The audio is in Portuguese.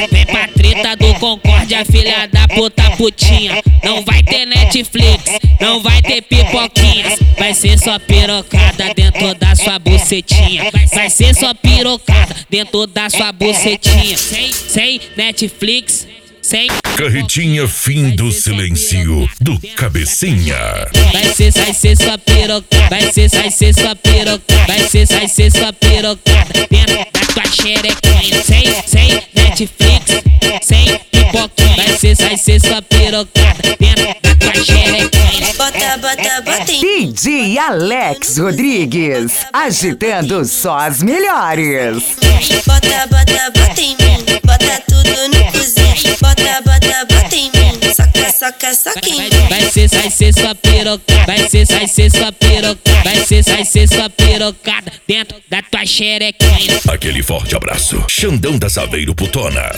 Vem pra treta do Concórdia, filha da puta putinha. Não vai ter Netflix, não vai ter pipoquinhas. Vai ser só pirocada dentro da sua bucetinha. Vai ser só pirocada dentro da sua bucetinha. Sem Netflix, sem Carretinha fim do silêncio do Cabecinha. vai ser só pirocada, vai ser só pirocada, vai ser só pirocada dentro da tua xerequinha. Sem Netflix, sem pipoquinha. Vai ser só pirocada dentro da tua xerequinha. Bota em DJ Alex Rodrigues, agitando só as melhores. bota em mim, bota tudo no cozinho. Bota em mim, soca em mim. Vai ser só pirocada, vai ser só pirocada, vai ser só pirocada dentro da tua xerequinha. Aquele forte abraço. Xandão da Saveiro Putona.